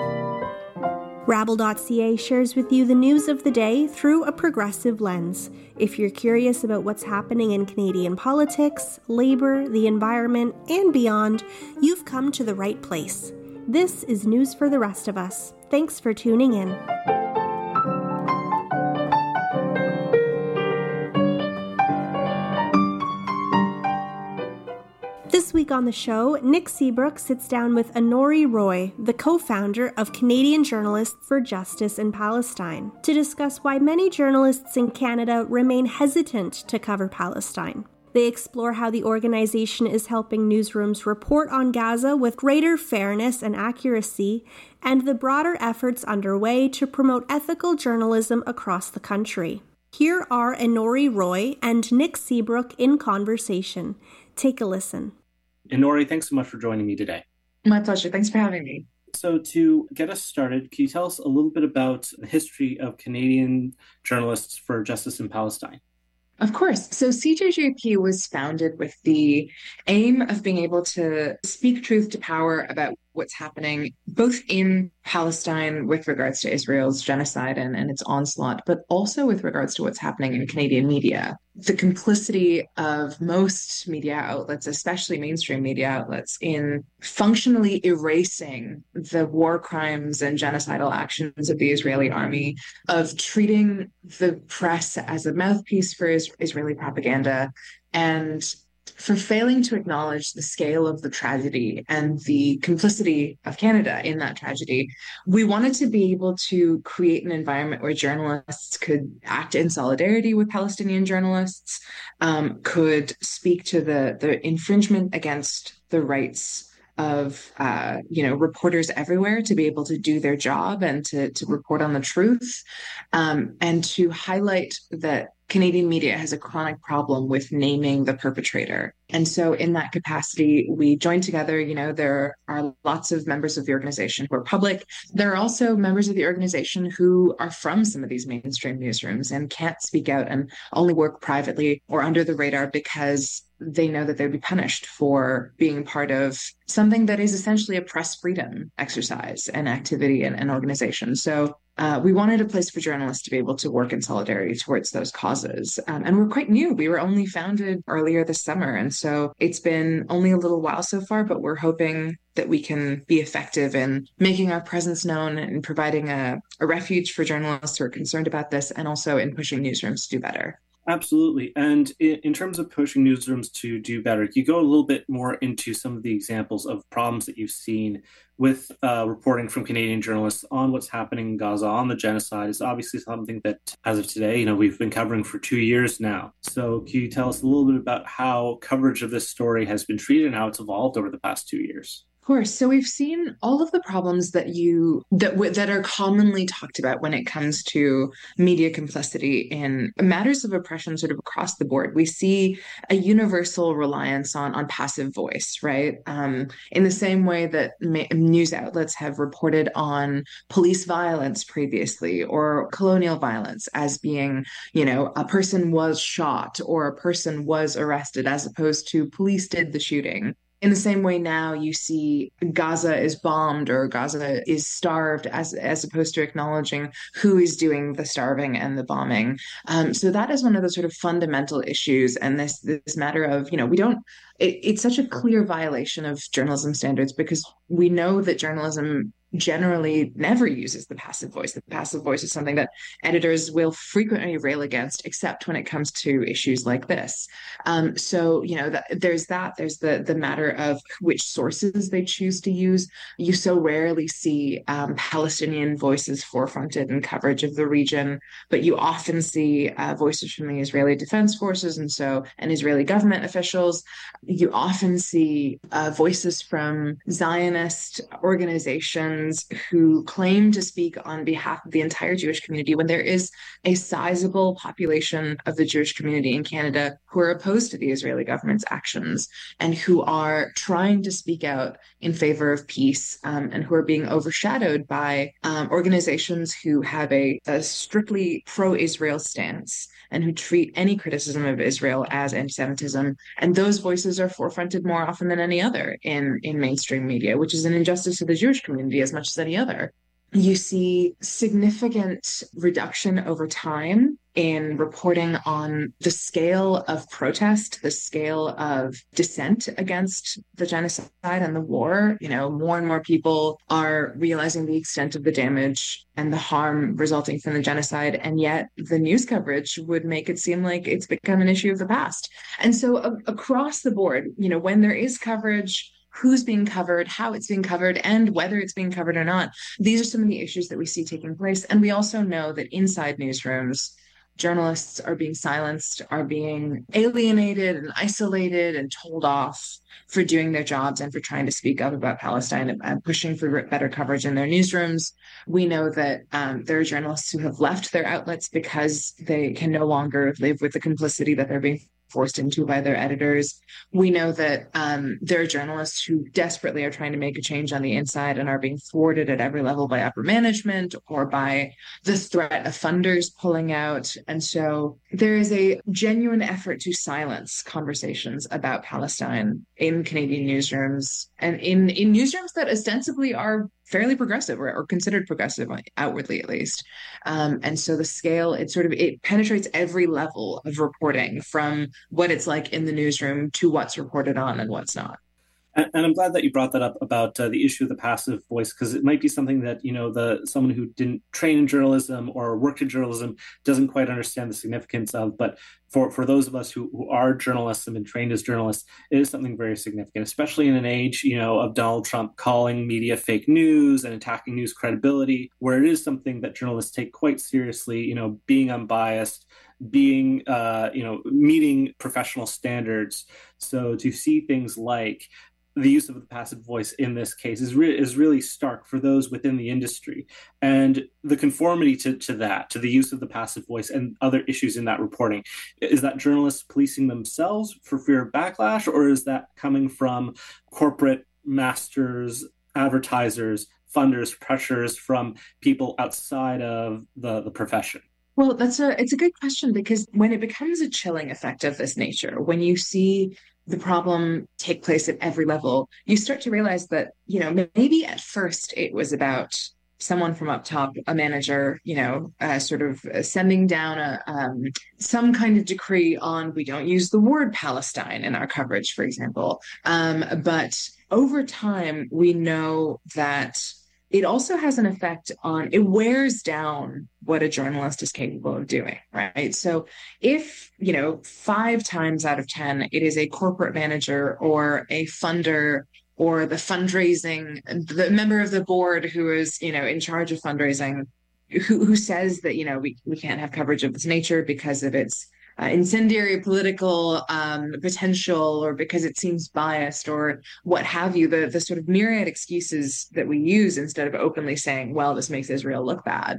Rabble.ca shares with you the news of the day through a progressive lens. If you're curious about what's happening in Canadian politics, labor, the environment, and beyond, you've come to the right place. This is News for the Rest of Us. Thanks for tuning in. This week on the show, Nick Seabrook sits down with Anori Roy, the co-founder of Canadian Journalists for Justice in Palestine, to discuss why many journalists in Canada remain hesitant to cover Palestine. They explore how the organization is helping newsrooms report on Gaza with greater fairness and accuracy, and the broader efforts underway to promote ethical journalism across the country. Here are Anori Roy and Nick Seabrook in conversation. Take a listen. Anori, thanks so much for joining me today. My pleasure. Thanks for having me. So to get us started, can you tell us a little bit about the history of Canadian Journalists for Justice in Palestine? Of course. So CJJP was founded with the aim of being able to speak truth to power about what's happening both in Palestine with regards to Israel's genocide and its onslaught, but also with regards to what's happening in Canadian media. The complicity of most media outlets, especially mainstream media outlets, in functionally erasing the war crimes and genocidal actions of the Israeli army, of treating the press as a mouthpiece for Israeli propaganda, and for failing to acknowledge the scale of the tragedy and the complicity of Canada in that tragedy. We wanted to be able to create an environment where journalists could act in solidarity with Palestinian journalists, could speak to the infringement against the rights of reporters everywhere to be able to do their job and to report on the truth, and to highlight that Canadian media has a chronic problem with naming the perpetrator. And so in that capacity, we joined together. There are lots of members of the organization who are public. There are also members of the organization who are from some of these mainstream newsrooms and can't speak out and only work privately or under the radar because they know that they'd be punished for being part of something that is essentially a press freedom exercise and activity and organization. So we wanted a place for journalists to be able to work in solidarity towards those causes. And we're quite new. We were only founded earlier this summer. And so it's been only a little while so far, but we're hoping that we can be effective in making our presence known and providing a refuge for journalists who are concerned about this, and also in pushing newsrooms to do better. Absolutely. And in terms of pushing newsrooms to do better, you go a little bit more into some of the examples of problems that you've seen with reporting from Canadian journalists on what's happening in Gaza, on the genocide. Is obviously something that, as of today, we've been covering for 2 years now. So can you tell us a little bit about how coverage of this story has been treated and how it's evolved over the past 2 years? Of course. So we've seen all of the problems that are commonly talked about when it comes to media complicity in matters of oppression sort of across the board. We see a universal reliance on passive voice, right? In the same way that news outlets have reported on police violence previously, or colonial violence as being, a person was shot or a person was arrested, as opposed to police did the shooting. In the same way now you see Gaza is bombed or Gaza is starved, as opposed to acknowledging who is doing the starving and the bombing. So that is one of the sort of fundamental issues. And this matter of, it's such a clear violation of journalism standards, because we know that journalism generally never uses the passive voice. The passive voice is something that editors will frequently rail against, except when it comes to issues like this. There's the matter of which sources they choose to use. You so rarely see Palestinian voices forefronted in coverage of the region, but you often see voices from the Israeli Defense Forces and Israeli government officials. You often see voices from Zionist organizations who claim to speak on behalf of the entire Jewish community, when there is a sizable population of the Jewish community in Canada who are opposed to the Israeli government's actions and who are trying to speak out in favor of peace, and who are being overshadowed by organizations who have a strictly pro-Israel stance and who treat any criticism of Israel as anti-Semitism. And those voices are forefronted more often than any other in mainstream media, which is an injustice to the Jewish community as as much as any other. You see significant reduction over time in reporting on the scale of protest, the scale of dissent against the genocide and the war. More and more people are realizing the extent of the damage and the harm resulting from the genocide. And yet the news coverage would make it seem like it's become an issue of the past. And so across the board, when there is coverage, who's being covered, how it's being covered, and whether it's being covered or not. These are some of the issues that we see taking place. And we also know that inside newsrooms, journalists are being silenced, are being alienated and isolated and told off for doing their jobs and for trying to speak up about Palestine and pushing for better coverage in their newsrooms. We know that there are journalists who have left their outlets because they can no longer live with the complicity that they're being forced into by their editors. We know that there are journalists who desperately are trying to make a change on the inside and are being thwarted at every level by upper management or by the threat of funders pulling out. And so there is a genuine effort to silence conversations about Palestine in Canadian newsrooms and in newsrooms that ostensibly are fairly progressive or considered progressive outwardly, at least. And so the scale, it penetrates every level of reporting from what it's like in the newsroom to what's reported on and what's not. And I'm glad that you brought that up about the issue of the passive voice, because it might be something that, someone who didn't train in journalism or worked in journalism doesn't quite understand the significance of. But for those of us who are journalists and been trained as journalists, it is something very significant, especially in an age, of Donald Trump calling media fake news and attacking news credibility, where it is something that journalists take quite seriously, being unbiased, being, meeting professional standards. So to see things like the use of the passive voice in this case is really stark for those within the industry. And the conformity to the use of the passive voice and other issues in that reporting, is that journalists policing themselves for fear of backlash, or is that coming from corporate masters, advertisers, funders, pressures from people outside of the profession? Well, it's a good question, because when it becomes a chilling effect of this nature, when you see the problem take place at every level, you start to realize that, maybe at first it was about someone from up top, a manager, sort of sending down some kind of decree on, we don't use the word Palestine in our coverage, for example. But over time, we know that it also has an effect on, it wears down what a journalist is capable of doing, right? So if, 5 times out of 10, it is a corporate manager or a funder or the fundraising, the member of the board who is, in charge of fundraising, who says that, we can't have coverage of this nature because of its incendiary political potential, or because it seems biased, or what have you, the sort of myriad excuses that we use instead of openly saying, well, this makes Israel look bad.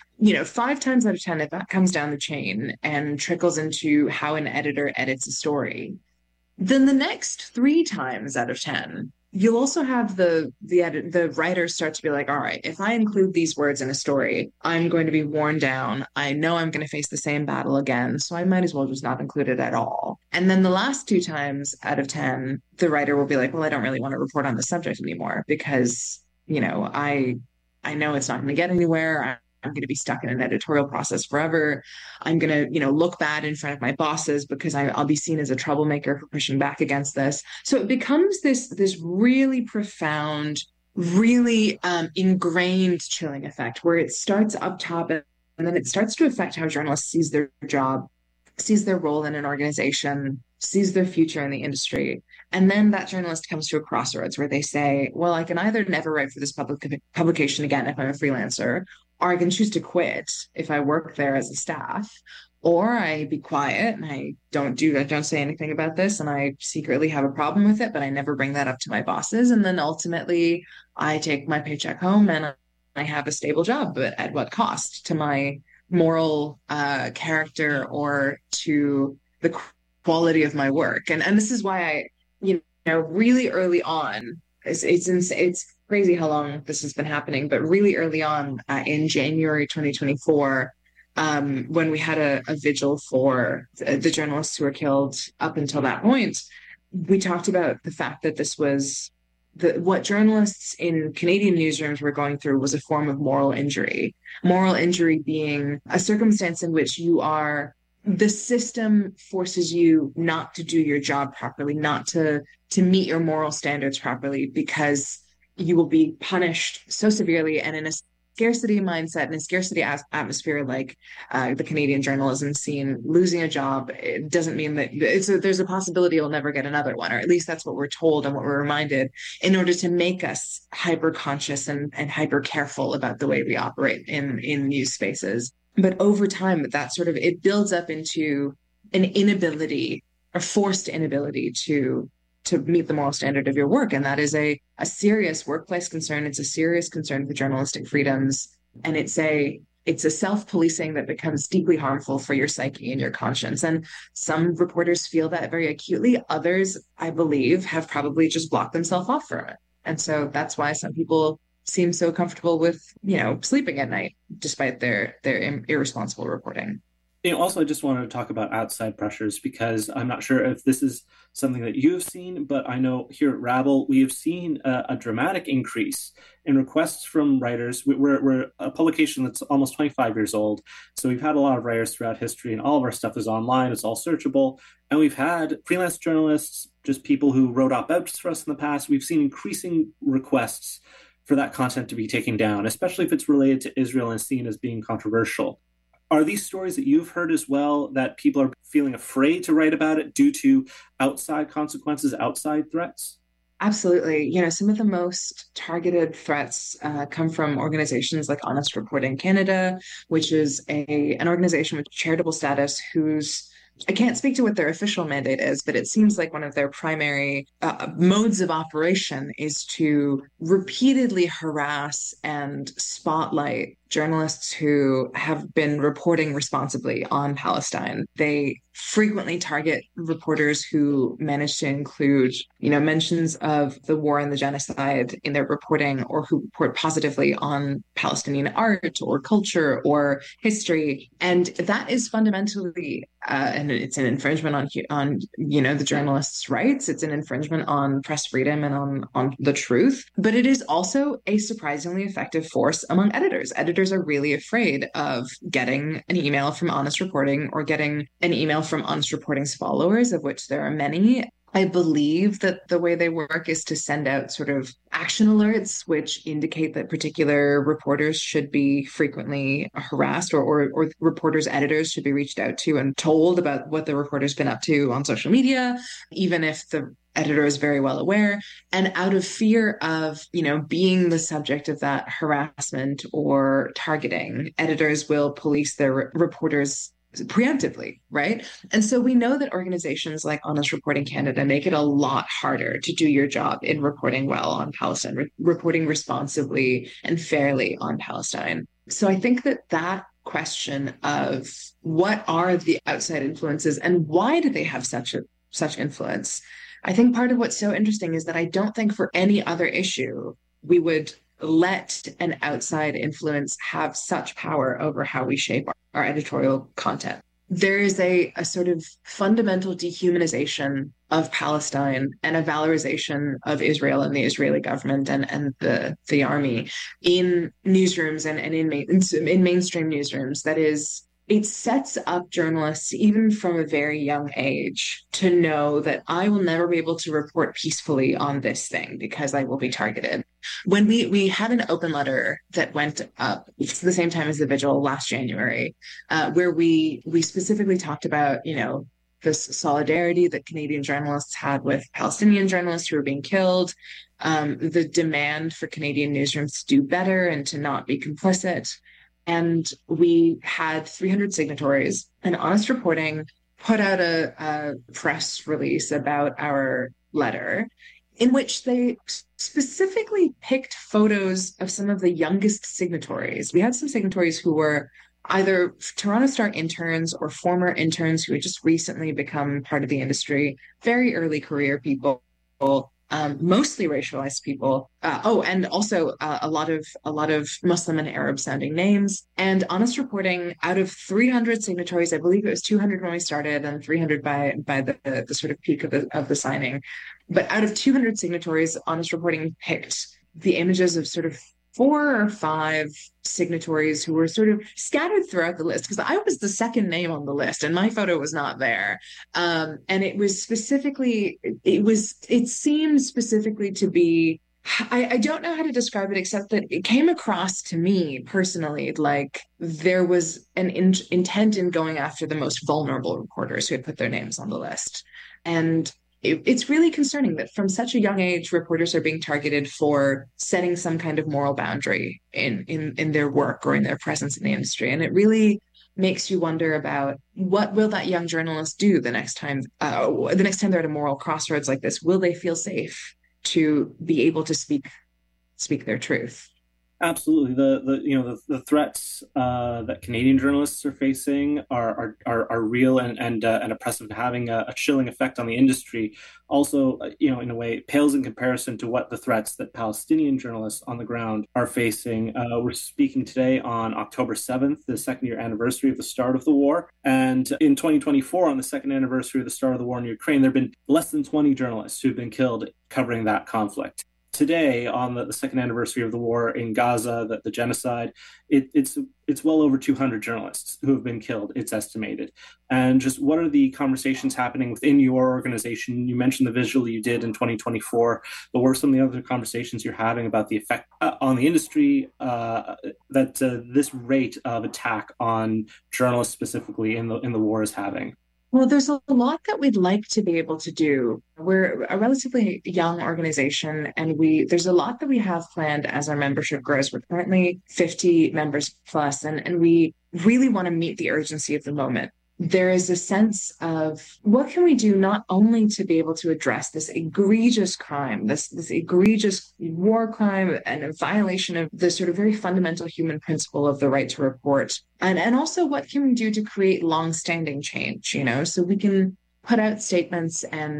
5 times out of 10, if that comes down the chain and trickles into how an editor edits a story, then the next 3 times out of 10, you'll also have the writers start to be like, all right, if I include these words in a story, I'm going to be worn down. I know I'm going to face the same battle again, so I might as well just not include it at all. And then the last 2 times out of 10, the writer will be like, well, I don't really want to report on the subject anymore because, I know it's not going to get anywhere. I'm going to be stuck in an editorial process forever. I'm going to, look bad in front of my bosses because I'll be seen as a troublemaker for pushing back against this. So it becomes this really profound, really ingrained chilling effect where it starts up top and then it starts to affect how journalists sees their job, sees their role in an organization, sees their future in the industry. And then that journalist comes to a crossroads where they say, well, I can either never write for this publication again if I'm a freelancer, or I can choose to quit if I work there as a staff, or I be quiet and I don't say anything about this, and I secretly have a problem with it, but I never bring that up to my bosses. And then ultimately I take my paycheck home and I have a stable job, but at what cost to my moral character or to the quality of my work? And this is why really early on, it's crazy how long this has been happening, but really early on in January 2024, when we had a vigil for the journalists who were killed up until that point, we talked about the fact that this was what journalists in Canadian newsrooms were going through was a form of moral injury. Moral injury being a circumstance in which the system forces you not to do your job properly, not to meet your moral standards properly, because you will be punished so severely. And in a scarcity mindset and a scarcity atmosphere like the Canadian journalism scene, losing a job, it doesn't mean that there's a possibility you'll never get another one, or at least that's what we're told and what we're reminded, in order to make us hyper conscious and hyper careful about the way we operate in news spaces. But over time, it builds up into an inability, or forced inability to meet the moral standard of your work. And that is a serious workplace concern. It's a serious concern for journalistic freedoms. And it's a self-policing that becomes deeply harmful for your psyche and your conscience. And some reporters feel that very acutely. Others, I believe, have probably just blocked themselves off from it. And so that's why some people seem so comfortable with, sleeping at night, despite their irresponsible reporting. Also, I just wanted to talk about outside pressures, because I'm not sure if this is something that you've seen, but I know here at Rabble, we have seen a dramatic increase in requests from writers. We're a publication that's almost 25 years old. So we've had a lot of writers throughout history, and all of our stuff is online. It's all searchable. And we've had freelance journalists, just people who wrote op-eds for us in the past. We've seen increasing requests for that content to be taken down, especially if it's related to Israel and seen as being controversial. Are these stories that you've heard as well, that people are feeling afraid to write about it due to outside consequences, outside threats? Absolutely. Some of the most targeted threats come from organizations like Honest Reporting Canada, which is an organization with charitable status I can't speak to what their official mandate is, but it seems like one of their primary modes of operation is to repeatedly harass and spotlight journalists who have been reporting responsibly on Palestine. They frequently target reporters who manage to include, mentions of the war and the genocide in their reporting, or who report positively on Palestinian art or culture or history. And that is fundamentally, and it's an infringement on the journalist's rights. It's an infringement on press freedom and on the truth. But it is also a surprisingly effective force among editors. Editors are really afraid of getting an email from Honest Reporting, or getting an email from Honest Reporting's followers, of which there are many. I believe that the way they work is to send out sort of action alerts, which indicate that particular reporters should be frequently harassed, or reporters' editors should be reached out to and told about what the reporter's been up to on social media, even if the editor is very well aware. And out of fear of, being the subject of that harassment or targeting, editors will police their reporters preemptively, right? And so we know that organizations like Honest Reporting Canada make it a lot harder to do your job in reporting well on Palestine, reporting responsibly and fairly on Palestine. So I think that question of what are the outside influences and why do they have such influence? I think part of what's so interesting is that I don't think for any other issue we would let an outside influence have such power over how we shape our editorial content. There is a sort of fundamental dehumanization of Palestine and a valorization of Israel and the Israeli government and the army in newsrooms and in mainstream newsrooms that is, it sets up journalists, even from a very young age, to know that I will never be able to report peacefully on this thing because I will be targeted. When we had an open letter that went up at the same time as the vigil last January, where we specifically talked about, this solidarity that Canadian journalists had with Palestinian journalists who were being killed, the demand for Canadian newsrooms to do better and to not be complicit. And we had 300 signatories, and Honest Reporting put out a press release about our letter, in which they specifically picked photos of some of the youngest signatories. We had some signatories who were either Toronto Star interns or former interns who had just recently become part of the industry, very early career people. mostly racialized people. And also a lot of Muslim and Arab sounding names. And Honest Reporting, out of 300 signatories, I believe it was 200 when we started, and 300 by the sort of peak of the signing. But out of 200 signatories, Honest Reporting picked the images of sort of 4 or 5 signatories who were sort of scattered throughout the list, because I was the second name on the list and my photo was not there. And it seemed specifically to be, I don't know how to describe it, except that it came across to me personally like there was an intent in going after the most vulnerable reporters who had put their names on the list. And it's really concerning that from such a young age, reporters are being targeted for setting some kind of moral boundary in their work or in their presence in the industry. And it really makes you wonder about what will that young journalist do the next time they're at a moral crossroads like this. Will they feel safe to be able to speak their truth? Absolutely. The threats that Canadian journalists are facing are real and oppressive, having a chilling effect on the industry. Also, in a way, pales in comparison to what the threats that Palestinian journalists on the ground are facing. We're speaking today on October 7th, the second year anniversary of the start of the war. And in 2024, on the second anniversary of the start of the war in Ukraine, there have been less than 20 journalists who've been killed covering that conflict. Today, on the second anniversary of the war in Gaza, the genocide, it's well over 200 journalists who have been killed, it's estimated. And just what are the conversations happening within your organization? You mentioned the visual you did in 2024, but what are some of the other conversations you're having about the effect on the industry that this rate of attack on journalists specifically in the war is having? Well, there's a lot that we'd like to be able to do. We're a relatively young organization, and there's a lot that we have planned as our membership grows. We're currently 50 members plus, and we really want to meet the urgency of the moment. There is a sense of what can we do not only to be able to address this egregious crime, this egregious war crime and a violation of the sort of very fundamental human principle of the right to report, and also what can we do to create long-standing change, so we can put out statements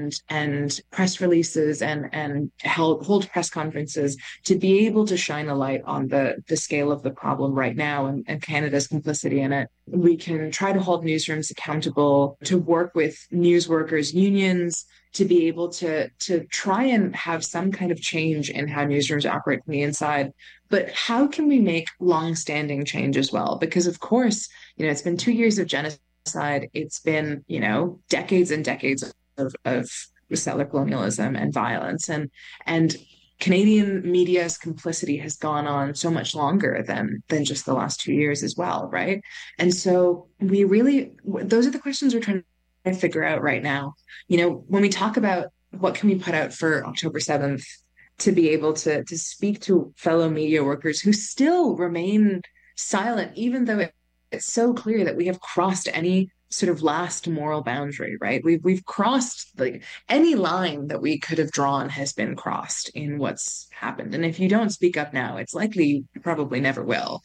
and press releases and hold press conferences to be able to shine a light on the scale of the problem right now and Canada's complicity in it. We can try to hold newsrooms accountable, to work with news workers' unions, to be able to try and have some kind of change in how newsrooms operate from the inside. But how can we make long-standing change as well? Because of course, it's been 2 years of genocide. It's been, decades and decades of settler colonialism and violence, and Canadian media's complicity has gone on so much longer than just the last 2 years as well, right? And so those are the questions we're trying to figure out right now. When we talk about what can we put out for October 7th to be able to speak to fellow media workers who still remain silent, even though it's so clear that we have crossed any sort of last moral boundary, right? We've crossed, like, any line that we could have drawn has been crossed in what's happened. And if you don't speak up now, it's likely you probably never will,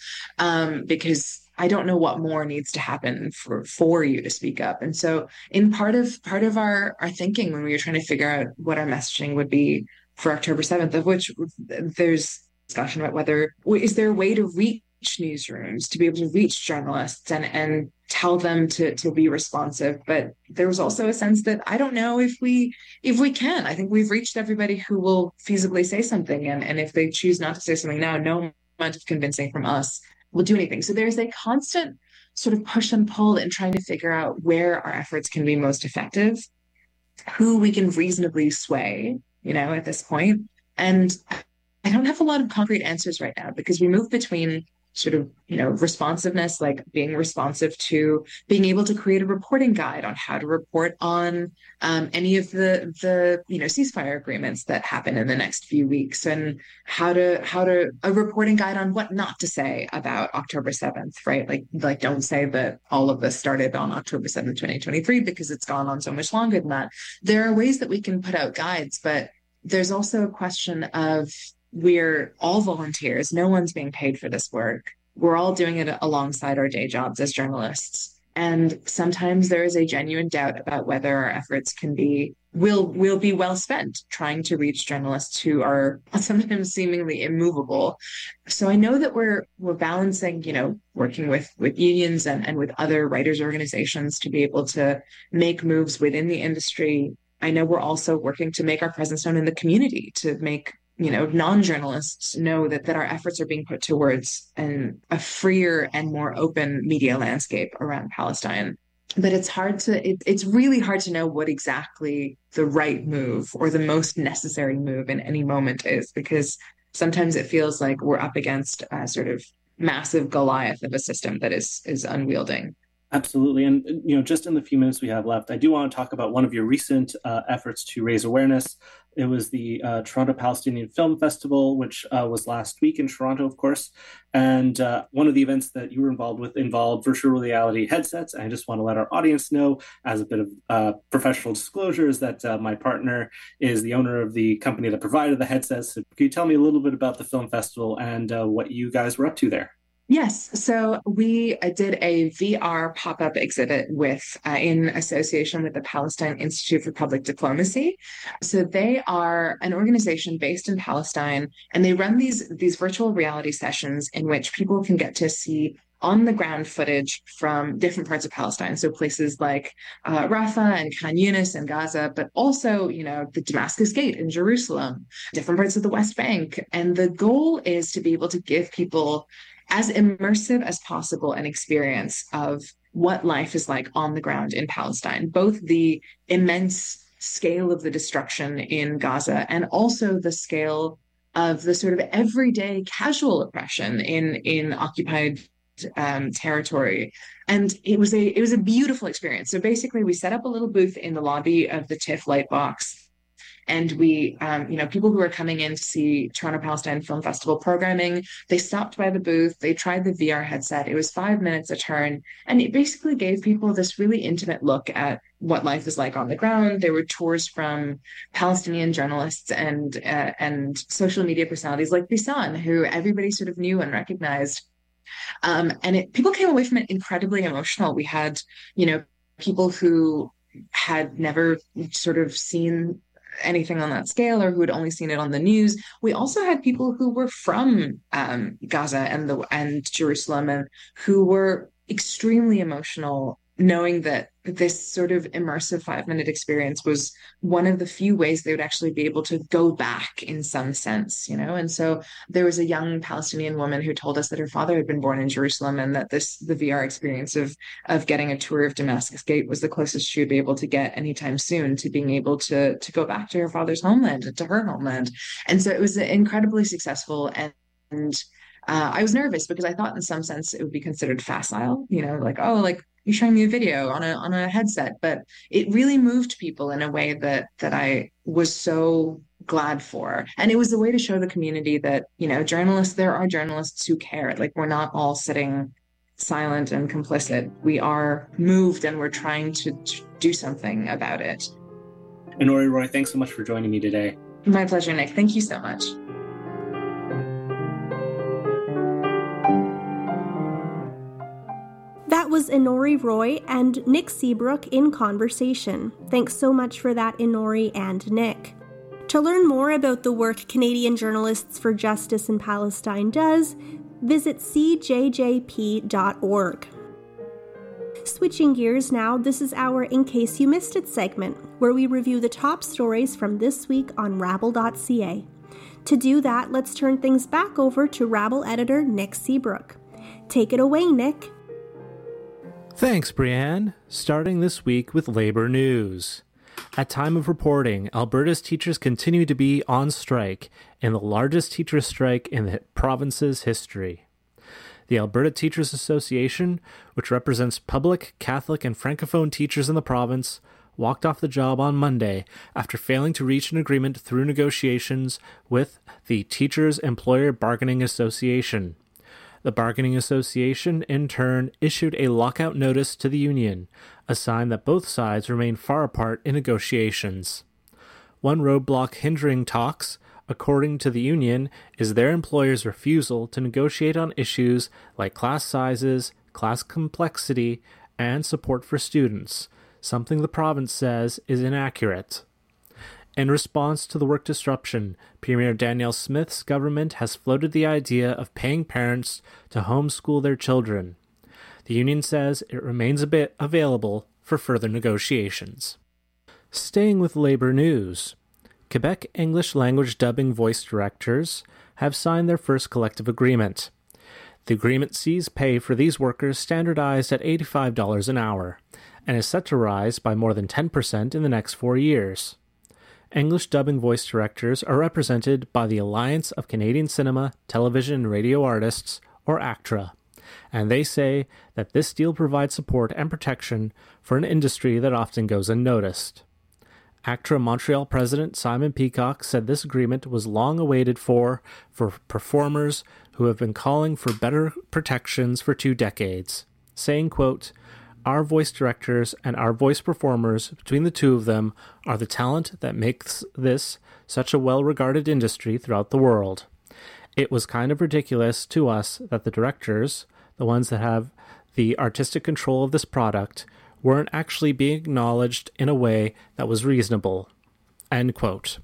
because I don't know what more needs to happen for you to speak up. And so in part of our thinking when we were trying to figure out what our messaging would be for October 7th, of which there's discussion about is there a way to reach newsrooms, to be able to reach journalists and tell them to be responsive. But there was also a sense that I don't know if we can. I think we've reached everybody who will feasibly say something. And if they choose not to say something now, no amount of convincing from us will do anything. So there's a constant sort of push and pull in trying to figure out where our efforts can be most effective, who we can reasonably sway, at this point. And I don't have a lot of concrete answers right now, because we move between sort of, responsiveness, like being responsive to being able to create a reporting guide on how to report on any of the ceasefire agreements that happen in the next few weeks, and how to a reporting guide on what not to say about October 7th, right? Like don't say that all of this started on October 7th, 2023, because it's gone on so much longer than that. There are ways that we can put out guides, but there's also a question of, we're all volunteers. No one's being paid for this work. We're all doing it alongside our day jobs as journalists. And sometimes there is a genuine doubt about whether our efforts can be will be well spent trying to reach journalists who are sometimes seemingly immovable. So I know that we're balancing, working with unions and with other writers organizations to be able to make moves within the industry. I know we're also working to make our presence known in the community, to make non-journalists know that our efforts are being put towards a freer and more open media landscape around Palestine. But it's really hard to know what exactly the right move or the most necessary move in any moment is, because sometimes it feels like we're up against a sort of massive Goliath of a system that is unwielding. Absolutely. And, just in the few minutes we have left, I do want to talk about one of your recent efforts to raise awareness. It was the Toronto Palestinian Film Festival, which was last week in Toronto, of course. And one of the events that you were involved with involved virtual reality headsets. And I just want to let our audience know, as a bit of professional disclosures, that my partner is the owner of the company that provided the headsets. So can you tell me a little bit about the film festival and what you guys were up to there? Yes, so we did a VR pop-up exhibit in association with the Palestine Institute for Public Diplomacy. So they are an organization based in Palestine, and they run these virtual reality sessions in which people can get to see on-the-ground footage from different parts of Palestine. So places like Rafah and Khan Yunis and Gaza, but also, the Damascus Gate in Jerusalem, different parts of the West Bank. And the goal is to be able to give people as immersive as possible an experience of what life is like on the ground in Palestine, both the immense scale of the destruction in Gaza and also the scale of the sort of everyday casual oppression in occupied territory. And it was a beautiful experience. So basically we set up a little booth in the lobby of the TIFF Lightbox. And we, people who were coming in to see Toronto Palestine Film Festival programming, they stopped by the booth, they tried the VR headset. It was 5 minutes a turn. And it basically gave people this really intimate look at what life is like on the ground. There were tours from Palestinian journalists and social media personalities like Bisan, who everybody sort of knew and recognized. People came away from it incredibly emotional. We had, people who had never sort of seen anything on that scale or who had only seen it on the news. We also had people who were from Gaza and Jerusalem and who were extremely emotional, knowing that this sort of immersive 5-minute experience was one of the few ways they would actually be able to go back in some sense, And so there was a young Palestinian woman who told us that her father had been born in Jerusalem and that the VR experience of getting a tour of Damascus Gate was the closest she would be able to get anytime soon to being able to go back to her father's homeland, to her homeland. And so it was incredibly successful. And I was nervous because I thought in some sense it would be considered facile, you're showing me a video on a headset, but it really moved people in a way that I was so glad for. And it was a way to show the community that, there are journalists who care. Like, we're not all sitting silent and complicit. We are moved and we're trying to do something about it. Inori Roy, thanks so much for joining me today. My pleasure, Nick. Thank you so much. That was Inori Roy and Nick Seabrook in conversation. Thanks so much for that, Inori and Nick. To learn more about the work Canadian Journalists for Justice in Palestine does, visit cjjp.org. Switching gears now, this is our In Case You Missed It segment, where we review the top stories from this week on Rabble.ca. To do that, let's turn things back over to Rabble editor Nick Seabrook. Take it away, Nick. Thanks, Brianne. Starting this week with labor news. At time of reporting, Alberta's teachers continue to be on strike in the largest teacher strike in the province's history. The Alberta Teachers Association, which represents public, Catholic, and Francophone teachers in the province, walked off the job on Monday after failing to reach an agreement through negotiations with the Teachers Employer Bargaining Association. The bargaining association, in turn, issued a lockout notice to the union, a sign that both sides remain far apart in negotiations. One roadblock hindering talks, according to the union, is their employer's refusal to negotiate on issues like class sizes, class complexity, and support for students, something the province says is inaccurate. In response to the work disruption, Premier Danielle Smith's government has floated the idea of paying parents to homeschool their children. The union says it remains available for further negotiations. Staying with labor news, Quebec English language dubbing voice directors have signed their first collective agreement. The agreement sees pay for these workers standardized at $85 an hour and is set to rise by more than 10% in the next 4 years. English dubbing voice directors are represented by the Alliance of Canadian Cinema, Television and Radio Artists, or ACTRA, and they say that this deal provides support and protection for an industry that often goes unnoticed. ACTRA Montreal president Simon Peacock said this agreement was long awaited for performers who have been calling for better protections for 2 decades, saying, quote, "Our voice directors and our voice performers, between the two of them, are the talent that makes this such a well-regarded industry throughout the world. It was kind of ridiculous to us that the directors, the ones that have the artistic control of this product, weren't actually being acknowledged in a way that was reasonable." End quote.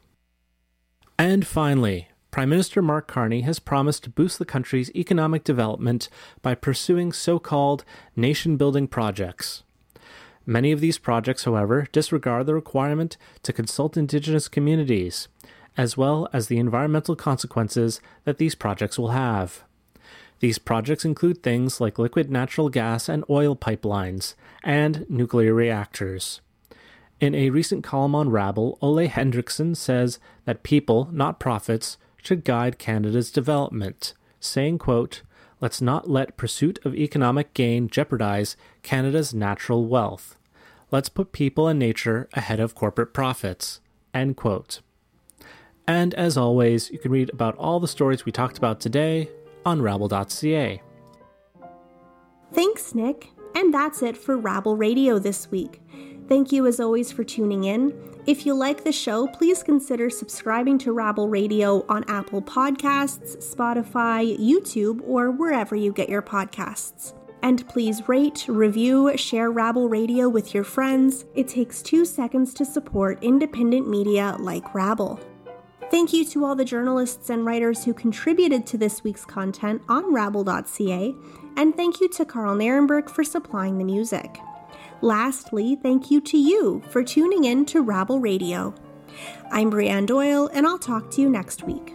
And finally, Prime Minister Mark Carney has promised to boost the country's economic development by pursuing so-called nation-building projects. Many of these projects, however, disregard the requirement to consult Indigenous communities, as well as the environmental consequences that these projects will have. These projects include things like liquid natural gas and oil pipelines, and nuclear reactors. In a recent column on Rabble, Ole Hendrickson says that people, not profits, should guide Canada's development, saying, quote, "Let's not let pursuit of economic gain jeopardize Canada's natural wealth. Let's put people and nature ahead of corporate profits." End quote. And as always, you can read about all the stories we talked about today on rabble.ca. Thanks, Nick. And that's it for Rabble Radio this week. Thank you as always for tuning in. If you like the show, please consider subscribing to Rabble Radio on Apple Podcasts, Spotify, YouTube, or wherever you get your podcasts. And please rate, review, share Rabble Radio with your friends. It takes 2 seconds to support independent media like Rabble. Thank you to all the journalists and writers who contributed to this week's content on rabble.ca, and thank you to Carl Nierenberg for supplying the music. Lastly, thank you to you for tuning in to Rabble Radio. I'm Brianne Doyle, and I'll talk to you next week.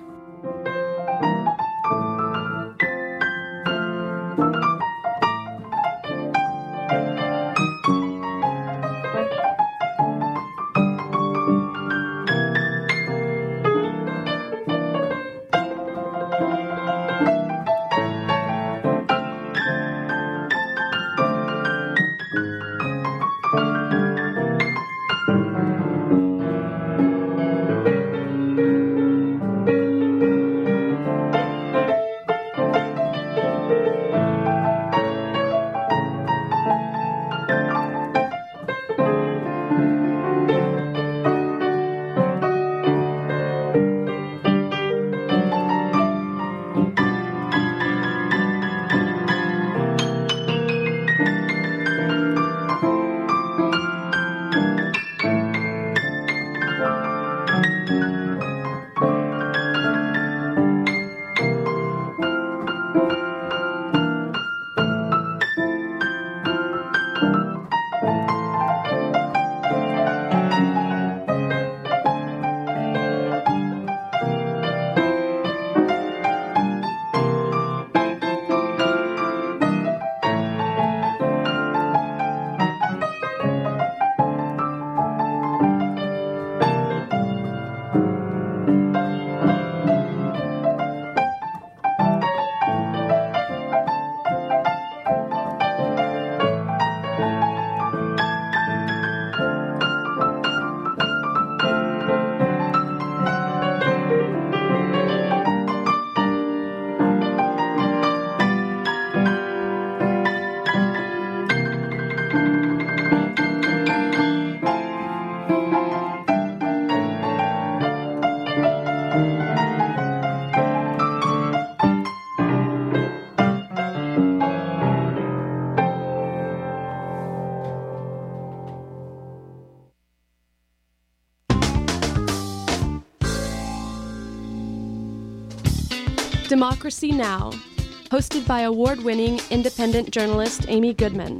Democracy Now!, hosted by award-winning independent journalist Amy Goodman.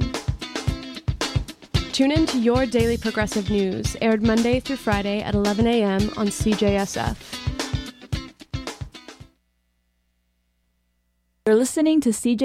Tune in to Your Daily Progressive News, aired Monday through Friday at 11 a.m. on CJSF. You're listening to CJ